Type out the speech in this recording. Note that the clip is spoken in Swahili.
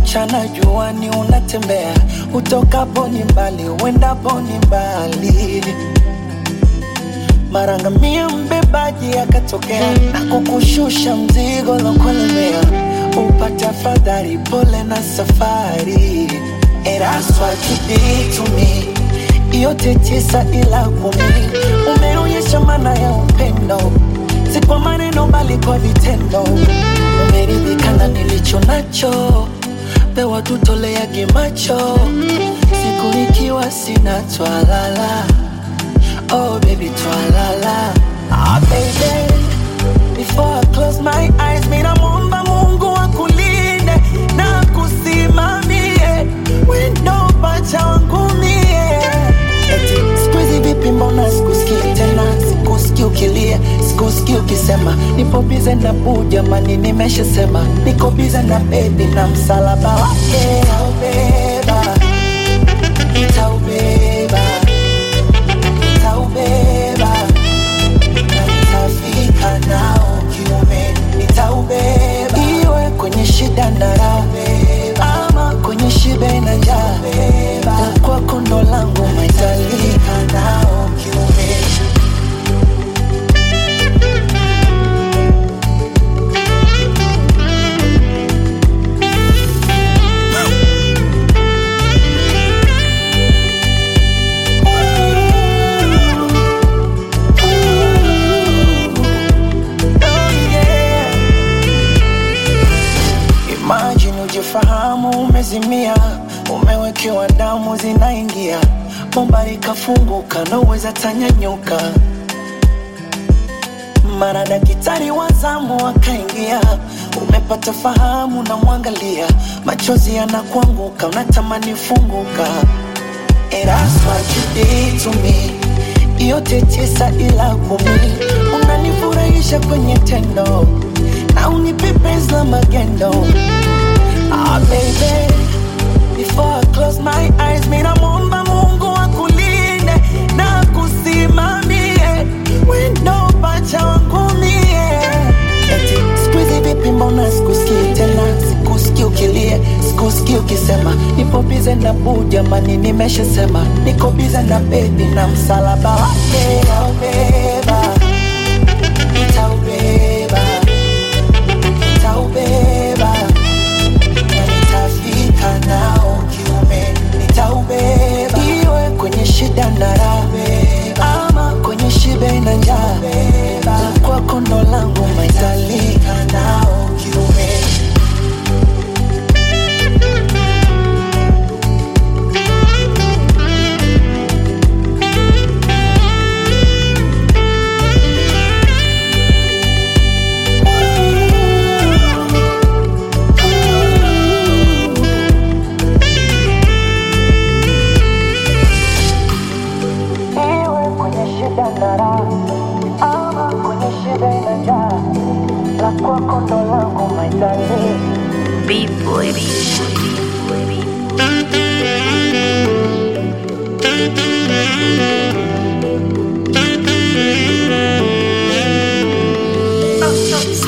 mchana juani unatembea, utokapo ni mbali, uendapo ni mbali. Mara ngamia mbebaji akatokea na kukushusha mzigo lokulemea, upate afadhali, pole na safari. And that's what you did to me. Yote 9 ila 10, umeonyesha maana ya upendo, si kwa maneno bali kwa vitendo. Umeridhika na nilicho nacho, pewa tutoleage macho, siku nikiwa sina twalala. Oh baby twalala. Ah baby, before I close my eyes, mina muomba Mungu akulinde na kusimamie, wendo pacha wangu mie. Eti squeezy vipi mbona sikusikii tena, sikusikii ukilia, sikusikii ukisema nipo bize na boo, jamani nimeshasema niko bize na baby na msalaba wake. Nitaubeba, nitaubeba, nitaubeba, na nitafika nao kiume. Nitaubeba, iwe kwenye shida na raha, ama kwenye shibe na njaa, la kwako ndo langu maitalika nao kiume. Fahamu umezimia, umewekewa damu zinaingia, bomba likafunguka na uweza tanyanyuka. Mara daktari wa zamu akaingia, umepata fahamu na mwangalia, machozi yanakuanguka, unatamani funguka. And that's what you did to me. Yote 9 ila 10, unanifurahisha kwenye tendo na unipe penzi la magendo. Ah baby, before I close my eyes, mina muomba Mungu akulinde na kusimamie, wendo pacha wangu mie. Eti squeezy vipi mbona sikusikii tena, sikusikii ukilia, sikusikii ukisema nipo bize na boo, jamani nimeshasema niko bize na baby na msalaba wake. Nitaubeba, nitaubeba, nitaubeba, nitafika nao kiume. Nitaubeba, iwe kwenye shida na raha, ama kwenye shibe na njaa, la kwako ndo langu maitalika nao kiume. B-boy, B-boy.